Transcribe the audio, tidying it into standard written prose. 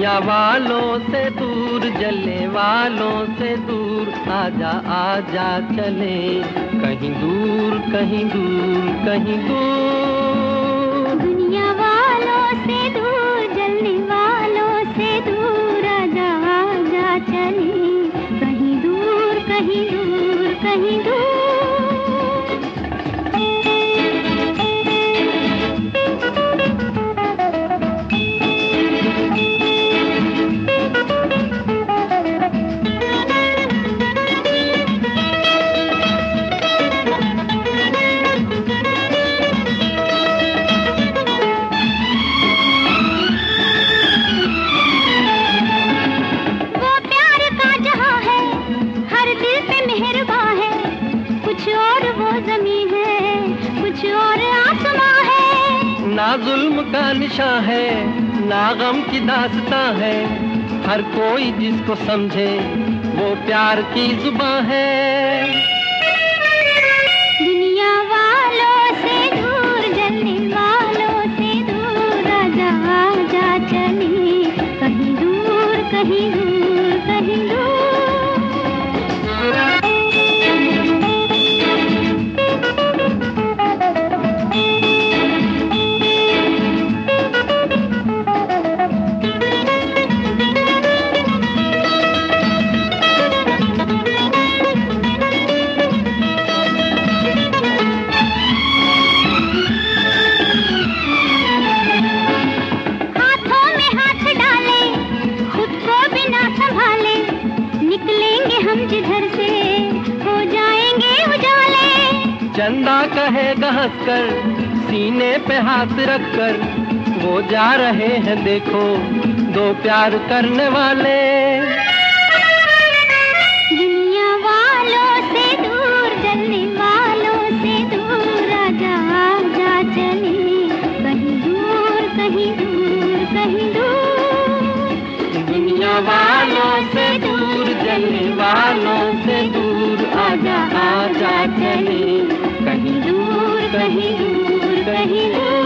वालों से दूर, जलने वालों से दूर, आजा आजा चले कहीं दूर, कहीं दूर, कहीं दूर। दुनिया वालों से दूर, जलने वालों से दूर, आजा आजा चले कहीं दूर, कहीं दूर, कहीं दूर। ना जुल्म का निशान है, ना गम की दास्तां है, हर कोई जिसको समझे वो प्यार की जुबान है। दुनिया वालों से दूर, जलने वालों से दूर, आजा आजा चले कहीं दूर, कहीं दूर, कहीं दूर। जिधर से हो जाएंगे उजाले, चंदा कहेगा हंसकर, सीने पे हाथ रखकर, वो जा रहे हैं देखो दो प्यार करने वाले। दुनिया वालों से दूर, जलने वालों से दूर, आजा आजा चले कहीं दूर, कहीं दूर, कहीं दूर। दुनिया वालों से दूर, जलने वालों से दूर, आजा आजा चले कहीं दूर, कहीं दूर, कहीं दूर।